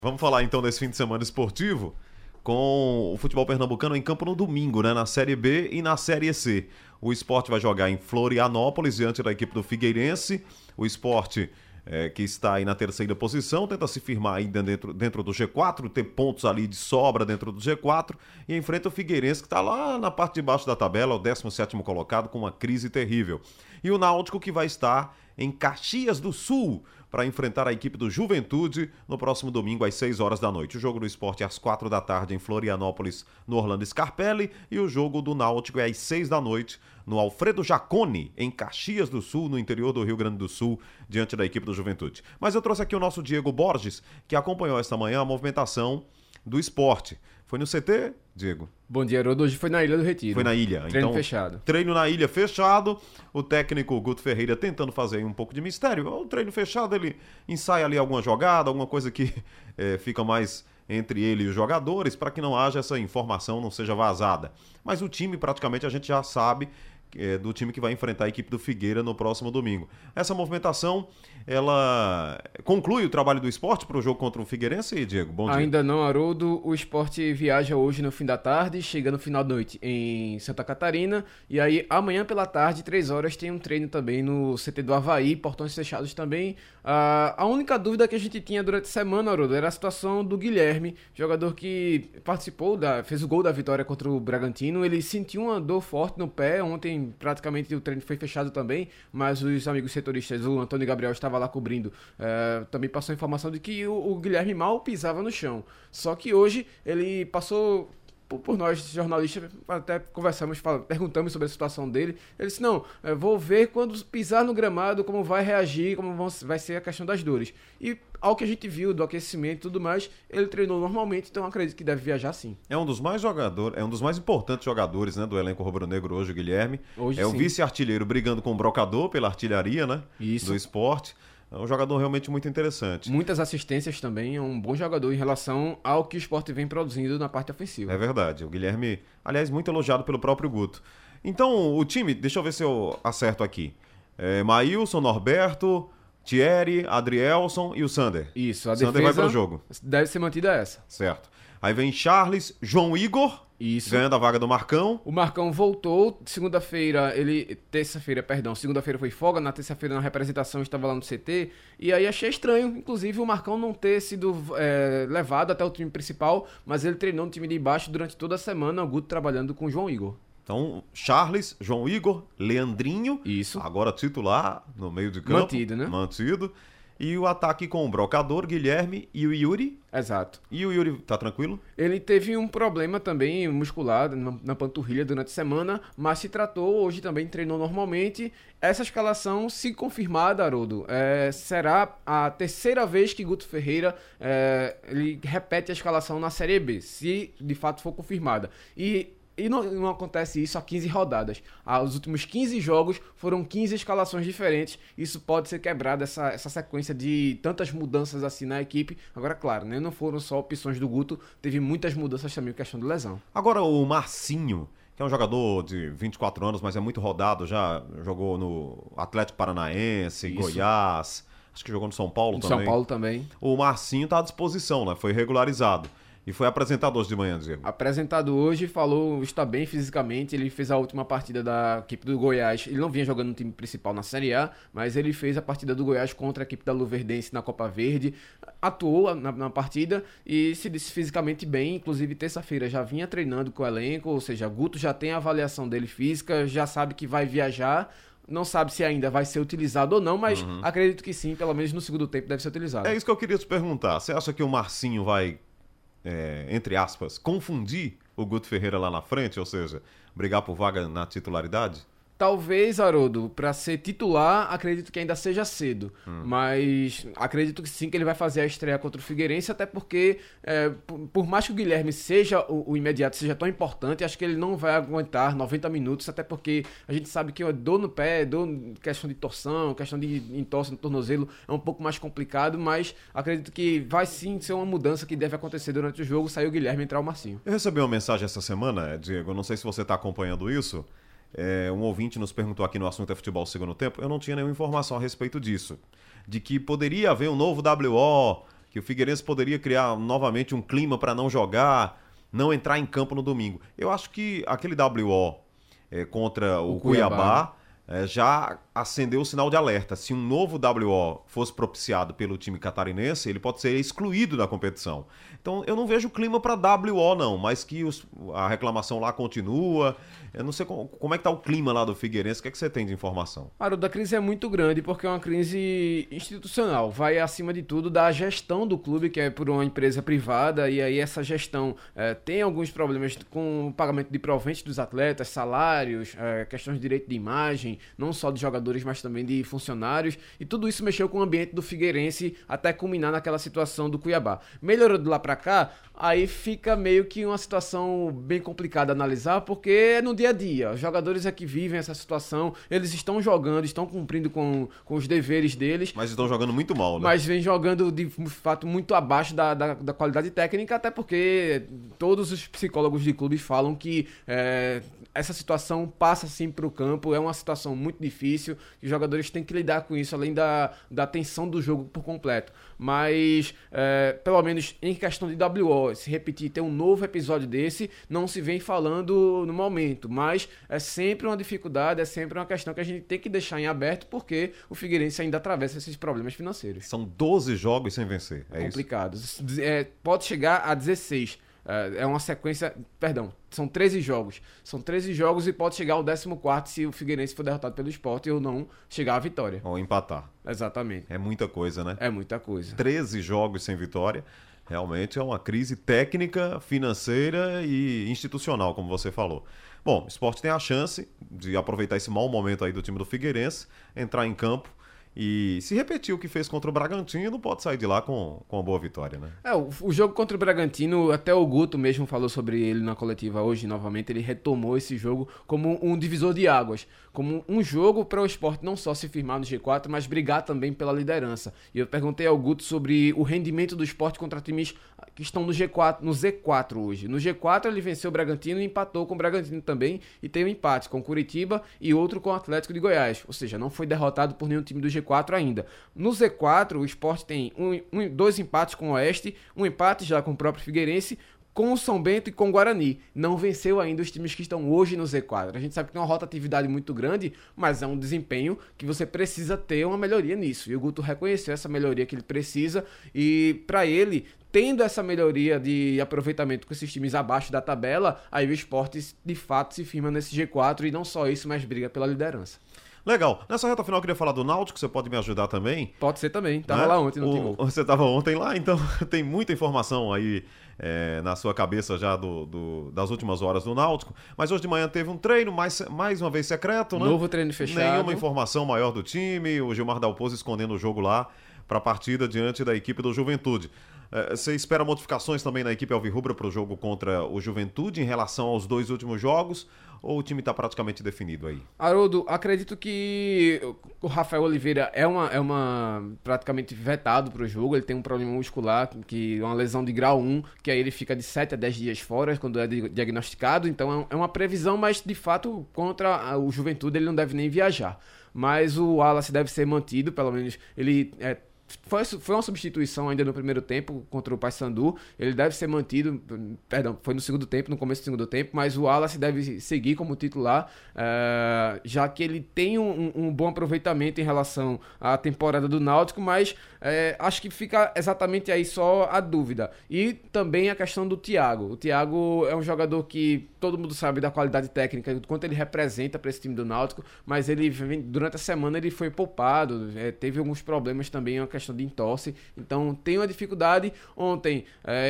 Vamos falar então desse fim de semana esportivo com o futebol pernambucano em campo no domingo, né? Na Série B e na Série C. O Sport vai jogar em Florianópolis diante da equipe do Figueirense. O Sport, que está aí na terceira posição, tenta se firmar ainda dentro do G4, ter pontos ali de sobra dentro do G4 e enfrenta o Figueirense que está lá na parte de baixo da tabela, o 17º colocado, com uma crise terrível. E o Náutico que vai estar em Caxias do Sul para enfrentar a equipe do Juventude no próximo domingo às 6 horas da noite. O jogo do Sport é às 4 da tarde em Florianópolis, no Orlando Scarpelli, e o jogo do Náutico é às 6 da noite no Alfredo Jaconi, em Caxias do Sul, no interior do Rio Grande do Sul, diante da equipe do Juventude. Mas eu trouxe aqui o nosso Diego Borges, que acompanhou esta manhã a movimentação do Sport. Foi no CT, Diego? Bom dia, Haroldo. Hoje foi na Ilha do Retiro. Foi na ilha. Treino então, fechado. Treino na ilha fechado. O técnico Guto Ferreira tentando fazer aí um pouco de mistério. O treino fechado, ele ensaia ali alguma jogada, alguma coisa que fica mais entre ele e os jogadores, para que não haja essa informação, não seja vazada. Mas o time, praticamente, a gente já sabe do time que vai enfrentar a equipe do Figueira no próximo domingo. Essa movimentação, ela conclui o trabalho do Sport para o jogo contra o Figueirense, Diego? Bom dia. Ainda não, Haroldo. O Sport viaja hoje no fim da tarde, chega no final da noite em Santa Catarina, e aí amanhã pela tarde, 3 horas, tem um treino também no CT do Avaí, portões fechados também. A única dúvida que a gente tinha durante a semana, Haroldo, era a situação do Guilherme, jogador que participou, fez o gol da vitória contra o Bragantino. Ele sentiu uma dor forte no pé. Ontem praticamente o treino foi fechado também, mas os amigos setoristas, o Antônio Gabriel estava lá cobrindo, também passou a informação de que o Guilherme mal pisava no chão. Só que hoje ele passou por nós, jornalistas, até conversamos, perguntamos sobre a situação dele. Ele disse, não, vou ver quando pisar no gramado, como vai reagir, vai ser a questão das dores. E ao que a gente viu do aquecimento e tudo mais, ele treinou normalmente, então acredito que deve viajar sim. É um dos mais importantes jogadores, né, do elenco rubro-negro hoje, o Guilherme. Hoje, o vice-artilheiro brigando com o brocador pela artilharia, né? Isso. Do Sport. É um jogador realmente muito interessante. Muitas assistências também, é um bom jogador em relação ao que o Sport vem produzindo na parte ofensiva. É verdade. O Guilherme, aliás, muito elogiado pelo próprio Guto. Então, o time, deixa eu ver se eu acerto aqui. Maílson, Norberto, Thierry, Adrielson e o Sander. Isso, a Sander defesa vai pro jogo. deve ser mantida essa. Certo. Aí vem Charles, João Igor, Isso. ganhando a vaga do Marcão. O Marcão voltou, segunda-feira foi folga, na terça-feira na representação estava lá no CT, e aí achei estranho, inclusive, o Marcão não ter sido levado até o time principal, mas ele treinou no time de baixo durante toda a semana, o Guto trabalhando com o João Igor. Então, Charles, João Igor, Leandrinho, Isso. agora titular no meio de campo. Mantido, né? Mantido. E o ataque com o Brocador, Guilherme e o Yuri. Exato. E o Yuri tá tranquilo? Ele teve um problema também muscular na panturrilha durante a semana, mas se tratou, hoje também treinou normalmente. Essa escalação, se confirmada, Haroldo, será a terceira vez que Guto Ferreira ele repete a escalação na Série B, se de fato for confirmada. E não acontece isso há 15 rodadas. Os últimos 15 jogos foram 15 escalações diferentes. Isso pode ser quebrado, essa sequência de tantas mudanças assim na equipe. Agora, claro, né, não foram só opções do Guto, teve muitas mudanças também, questão de lesão. Agora o Marcinho, que é um jogador de 24 anos, mas é muito rodado, já jogou no Atlético Paranaense, Isso. Goiás, acho que jogou no São Paulo também. São Paulo também. O Marcinho tá à disposição, né? Foi regularizado. E foi apresentado hoje de manhã, Diego. Apresentado hoje, falou, está bem fisicamente, ele fez a última partida da equipe do Goiás, ele não vinha jogando no time principal na Série A, mas ele fez a partida do Goiás contra a equipe da Luverdense na Copa Verde, atuou na partida e se disse fisicamente bem, inclusive terça-feira já vinha treinando com o elenco, ou seja, Guto já tem a avaliação dele física, já sabe que vai viajar. Não sabe se ainda vai ser utilizado ou não, mas acredito que sim, pelo menos no segundo tempo deve ser utilizado. É isso que eu queria te perguntar. Você acha que o Marcinho vai, entre aspas, confundir o Guto Ferreira lá na frente? Ou seja, brigar por vaga na titularidade? Talvez, Haroldo, para ser titular, acredito que ainda seja cedo. Mas acredito que sim, que ele vai fazer a estreia contra o Figueirense, até porque, por mais que o Guilherme seja o imediato, seja tão importante, acho que ele não vai aguentar 90 minutos, até porque a gente sabe que dor no pé, questão de torção, questão de entorse no tornozelo, é um pouco mais complicado, mas acredito que vai sim ser uma mudança que deve acontecer durante o jogo, sair o Guilherme e entrar o Marcinho. Eu recebi uma mensagem essa semana, Diego, não sei se você está acompanhando isso. Um ouvinte nos perguntou aqui no Assunto é Futebol Segundo Tempo. Eu não tinha nenhuma informação a respeito disso. De que poderia haver um novo WO que o Figueirense poderia criar novamente um clima para não jogar, não entrar em campo no domingo. Eu acho que aquele WO contra o Cuiabá já acendeu o sinal de alerta. Se um novo WO fosse propiciado pelo time catarinense, ele pode ser excluído da competição. Então, eu não vejo clima para WO, não, mas que a reclamação lá continua. Eu não sei como é que tá o clima lá do Figueirense. O que é que você tem de informação? Haroldo, a crise é muito grande porque é uma crise institucional. Vai, acima de tudo, da gestão do clube, que é por uma empresa privada, e aí essa gestão tem alguns problemas com o pagamento de proventos dos atletas, salários, questões de direito de imagem, não só de jogadores, mas também de funcionários, e tudo isso mexeu com o ambiente do Figueirense até culminar naquela situação do Cuiabá. Melhorou de lá pra cá, aí fica meio que uma situação bem complicada a analisar, porque é no dia a dia. Os jogadores é que vivem essa situação, eles estão jogando, estão cumprindo com os deveres deles. Mas estão jogando muito mal, né? Mas vem jogando de fato muito abaixo da qualidade técnica, até porque todos os psicólogos de clube falam que essa situação passa sim para o campo, é uma situação muito difícil, os jogadores têm que lidar com isso, além da tensão do jogo por completo. Mas, pelo menos em questão de WO, se repetir, ter um novo episódio desse, não se vem falando no momento, mas é sempre uma dificuldade, é sempre uma questão que a gente tem que deixar em aberto, porque o Figueirense ainda atravessa esses problemas financeiros. São 12 jogos sem vencer, é complicado. Isso? Pode chegar a 16. É uma sequência, perdão, são 13 jogos. São 13 jogos e pode chegar ao 14º se o Figueirense for derrotado pelo Sport ou não chegar à vitória. Ou empatar. Exatamente. É muita coisa, né? É muita coisa. 13 jogos sem vitória. Realmente é uma crise técnica, financeira e institucional, como você falou. Bom, o Sport tem a chance de aproveitar esse mau momento aí do time do Figueirense, entrar em campo e se repetir o que fez contra o Bragantino, pode sair de lá com uma boa vitória, né? O jogo contra o Bragantino, até o Guto mesmo falou sobre ele na coletiva hoje, novamente, ele retomou esse jogo como um divisor de águas, como um jogo para o Sport não só se firmar no G4, mas brigar também pela liderança. E eu perguntei ao Guto sobre o rendimento do Sport contra times que estão no G4, no Z4 hoje. No G4 ele venceu o Bragantino e empatou com o Bragantino também, e tem um empate com o Curitiba e outro com o Atlético de Goiás, ou seja, não foi derrotado por nenhum time do G4 ainda. No Z4 o Sport tem dois empates com o Oeste, um empate já com o próprio Figueirense, com o São Bento e com o Guarani. Não venceu ainda os times que estão hoje no Z4. A gente sabe que tem uma rotatividade muito grande, mas é um desempenho que você precisa ter uma melhoria nisso. E o Guto reconheceu essa melhoria que ele precisa, e para ele, tendo essa melhoria de aproveitamento com esses times abaixo da tabela, aí o Sport de fato se firma nesse G4 e não só isso, mas briga pela liderança. Legal. Nessa reta final eu queria falar do Náutico, você pode me ajudar também? Pode ser também. Tava lá ontem no Timor. Você estava ontem lá, então tem muita informação aí na sua cabeça já das últimas horas do Náutico. Mas hoje de manhã teve um treino, mais uma vez secreto, né? Novo treino fechado. Nenhuma informação maior do time, o Gilmar Dalpozo escondendo o jogo lá para a partida diante da equipe do Juventude. Você espera modificações também na equipe alvirrubra para o jogo contra o Juventude em relação aos dois últimos jogos? Ou o time está praticamente definido aí? Haroldo, acredito que o Rafael Oliveira é praticamente vetado para o jogo. Ele tem um problema muscular, uma lesão de grau 1, que aí ele fica de 7 a 10 dias fora quando é diagnosticado. Então é uma previsão, mas de fato contra o Juventude ele não deve nem viajar. Mas o Wallace deve ser mantido, pelo menos ele foi uma substituição ainda no primeiro tempo contra o Paysandu. Ele deve ser mantido, perdão, foi no segundo tempo, no começo do segundo tempo, mas o Wallace deve seguir como titular, já que ele tem um bom aproveitamento em relação à temporada do Náutico, mas acho que fica exatamente aí só a dúvida. E também a questão do Thiago. O Thiago é um jogador que todo mundo sabe da qualidade técnica, do quanto ele representa para esse time do Náutico, mas durante a semana ele foi poupado, teve alguns problemas também, uma questão de entorse, então tem uma dificuldade. Ontem,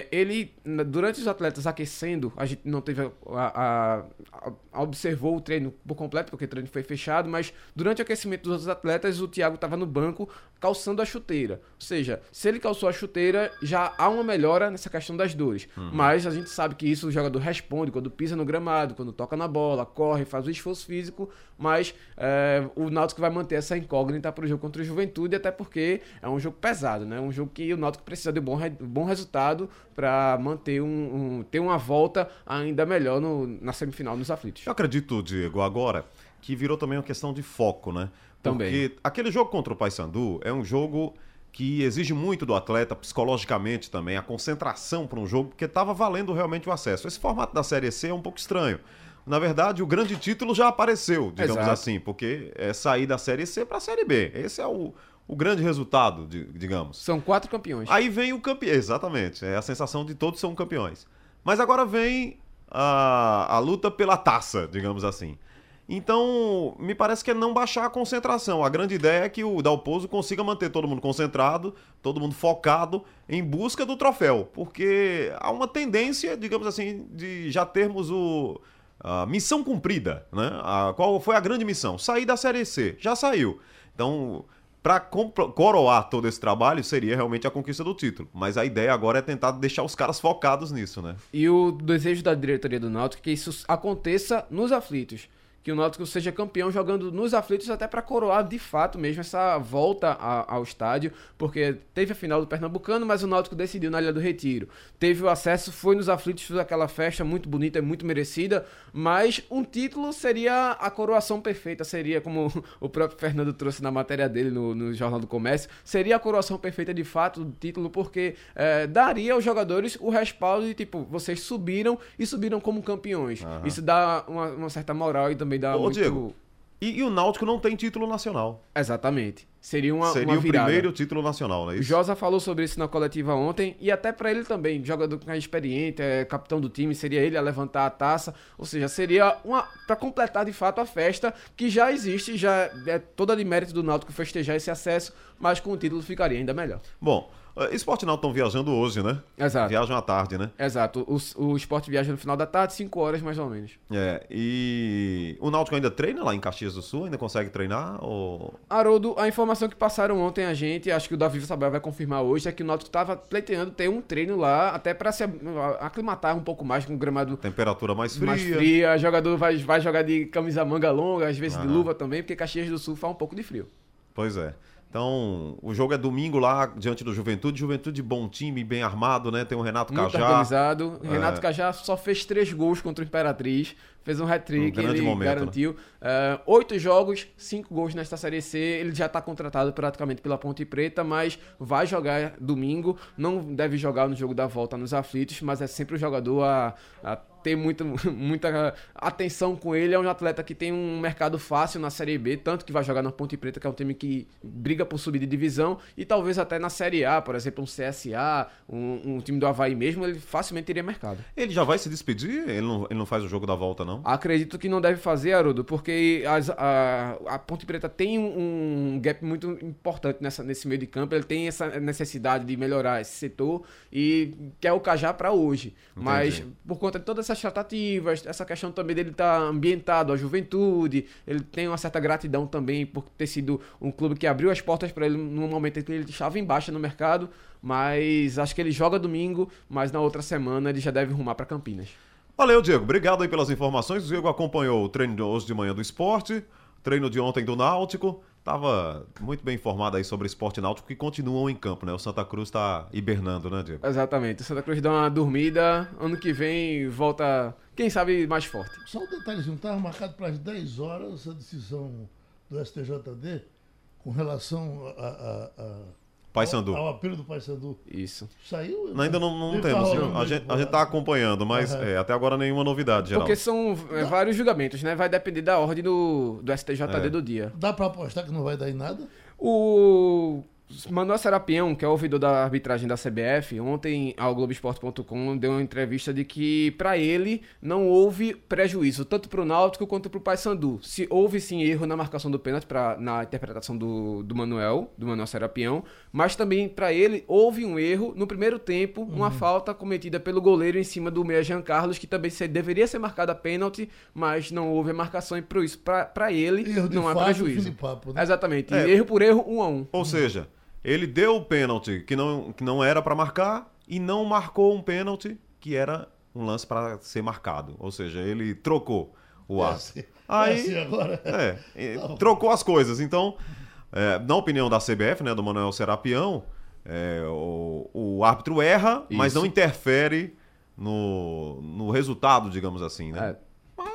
durante os atletas aquecendo, a gente não teve observou o treino por completo, porque o treino foi fechado, mas durante o aquecimento dos outros atletas, o Thiago estava no banco calçando a chuteira. Ou seja, se ele calçou a chuteira, já há uma melhora nessa questão das dores. Mas a gente sabe que isso o jogador responde quando pisa no gramado, quando toca na bola, corre, faz o esforço físico, mas o Náutico vai manter essa incógnita para o jogo contra o Juventude, até porque é um jogo pesado, né? Um jogo que o Náutico precisa de bom resultado para manter ter uma volta ainda melhor na semifinal nos aflitos. Eu acredito, Diego, agora que virou também uma questão de foco, né? Também. Porque aquele jogo contra o Paysandu é um jogo que exige muito do atleta, psicologicamente também, a concentração para um jogo, porque estava valendo realmente o acesso. Esse formato da Série C é um pouco estranho. Na verdade, o grande título já apareceu, digamos Exato. assim, porque é sair da Série C para a Série B. Esse é o grande resultado, digamos. São 4 campeões. Aí vem o campeão, exatamente, é a sensação de todos são campeões. Mas agora vem a luta pela taça, digamos assim. Então, me parece que é não baixar a concentração. A grande ideia é que o Dalpozo consiga manter todo mundo concentrado, todo mundo focado em busca do troféu. Porque há uma tendência, digamos assim, de já termos a missão cumprida, né? Qual foi a grande missão? Sair da Série C. Já saiu. Então, para coroar todo esse trabalho, seria realmente a conquista do título. Mas a ideia agora é tentar deixar os caras focados nisso, né? E o desejo da diretoria do Náutico é que isso aconteça nos aflitos. Que o Náutico seja campeão jogando nos aflitos até para coroar de fato mesmo essa volta ao estádio, porque teve a final do Pernambucano, mas o Náutico decidiu na Ilha do Retiro. Teve o acesso, foi nos aflitos, fez aquela festa muito bonita, muito merecida, mas um título seria a coroação perfeita, seria como o próprio Fernando trouxe na matéria dele no Jornal do Comércio, seria a coroação perfeita de fato do título, porque daria aos jogadores o respaldo de tipo, vocês subiram e subiram como campeões. Uhum. Isso dá uma certa moral e também dá muito... Diego, e o Náutico não tem título nacional. Exatamente. Seria uma o virada. Primeiro título nacional, não é isso? O Josa falou sobre isso na coletiva ontem, e até pra ele também, jogador experiente, capitão do time, seria ele a levantar a taça, ou seja, seria pra completar de fato a festa, que já existe, já é toda de mérito do Náutico festejar esse acesso, mas com o título ficaria ainda melhor. Bom, Sport e Náutico estão viajando hoje, né? Exato. Viajam à tarde, né? Exato. O Sport viaja no final da tarde, 5 horas mais ou menos. E o Náutico ainda treina lá em Caxias do Sul? Ainda consegue treinar? Haroldo, a informação que passaram ontem a gente, acho que o Davi Sabel vai confirmar hoje, é que o Náutico estava pleiteando ter um treino lá, até para se aclimatar um pouco mais com o gramado... Temperatura mais fria. Mais fria, o jogador vai jogar de camisa manga longa, às vezes de luva também, porque Caxias do Sul faz um pouco de frio. Pois é. Então, o jogo é domingo lá, diante do Juventude. Juventude bom time, bem armado, né? Tem o Renato Cajá. Muito organizado. Renato Cajá só fez 3 gols contra o Imperatriz. Fez um hat-trick, ele momento, garantiu. Né? 8 jogos, 5 gols nesta Série C. Ele já está contratado praticamente pela Ponte Preta, mas vai jogar domingo. Não deve jogar no jogo da volta nos aflitos, mas é sempre o jogador a ter muita atenção com ele. É um atleta que tem um mercado fácil na Série B, tanto que vai jogar na Ponte Preta, que é um time que briga por subir de divisão, e talvez até na Série A, por exemplo, um CSA, um time do Avaí mesmo, ele facilmente teria mercado. Ele já vai se despedir? Ele não faz o jogo da volta, não? Acredito que não deve fazer, Haroldo, porque a Ponte Preta tem um gap muito importante nesse meio de campo. Ele tem essa necessidade de melhorar esse setor e quer o Cajá para hoje. Entendi. Mas por conta de todas essas tratativas, essa questão também dele estar ambientado à juventude, ele tem uma certa gratidão também por ter sido um clube que abriu as portas para ele num momento em que ele estava em baixa no mercado. Mas acho que ele joga domingo, mas na outra semana ele já deve rumar para Campinas. Valeu, Diego. Obrigado aí pelas informações. O Diego acompanhou o treino de hoje de manhã do Sport, treino de ontem do Náutico. Estava muito bem informado aí sobre Sport e Náutico, que continuam em campo, né? O Santa Cruz está hibernando, né, Diego? Exatamente. O Santa Cruz dá uma dormida. Ano que vem volta, quem sabe, mais forte. Só um detalhezinho. Estava marcado para as 10 horas a decisão do STJD com relação ao apelo do Paysandu. Isso. Saiu? Ainda não temos. A gente está acompanhando, mas até agora nenhuma novidade, Geraldo. Porque são vários julgamentos, né? Vai depender da ordem do STJD do dia. Dá para apostar que não vai dar em nada? O Manuel Serapião, que é o ouvidor da arbitragem da CBF, ontem ao Globoesporte.com deu uma entrevista de que, para ele, não houve prejuízo, tanto para o Náutico quanto para o Paysandu. Se houve, sim, erro na marcação do pênalti, na interpretação do Manuel Serapião, mas também, para ele, houve um erro no primeiro tempo, uma falta cometida pelo goleiro em cima do meia Jean Carlos, que também deveria ser marcada pênalti, mas não houve a marcação, e por isso, para ele, erro não há prejuízo. Fim de papo, né? Exatamente, erro por erro, 1-1. Ou seja, ele deu o pênalti que não era para marcar e não marcou um pênalti que era um lance para ser marcado. Ou seja, ele trocou o árbitro. Aí agora. Trocou as coisas. Então, na opinião da CBF, né, do Manuel Serapião, o árbitro erra, mas não interfere no resultado, digamos assim, né?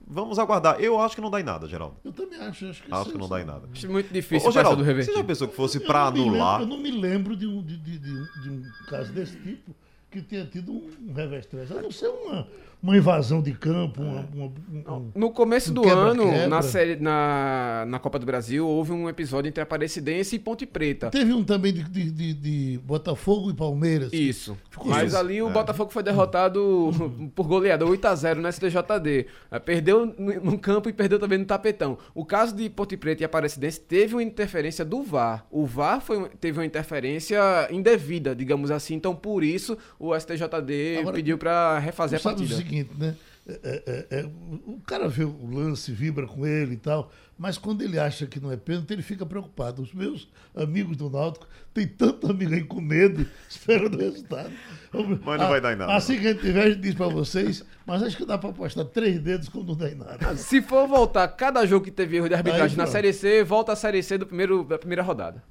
Vamos aguardar. Eu acho que não dá em nada, Geraldo. Eu também acho. Acho que não dá em nada. Acho muito difícil o Geraldo, do reverter. você já pensou que fosse para anular? Eu não me lembro de um caso desse tipo que tenha tido um reverter. A não ser uma invasão de campo, no começo do ano, na Copa do Brasil, houve um episódio entre Aparecidense e Ponte Preta. Teve um também de Botafogo e Palmeiras. Isso. Mas ali o Botafogo foi derrotado por goleada, 8-0 no STJD. Perdeu no campo e perdeu também no tapetão. O caso de Ponte Preta e Aparecidense teve uma interferência do VAR. O VAR teve uma interferência indevida, digamos assim. Então, por isso, o STJD pediu para refazer a partida. O seguinte, né? O cara vê o lance, vibra com ele e tal, mas quando ele acha que não é pênalti, ele fica preocupado. Os meus amigos do Náutico têm tanto amigo aí com medo, esperando o resultado. Mas não vai dar em nada. Assim que a gente tiver, a gente diz pra vocês, mas acho que dá pra apostar 3 dedos quando não dá em nada. Se for voltar cada jogo que teve erro de arbitragem na Série C, volta a Série C da primeira rodada.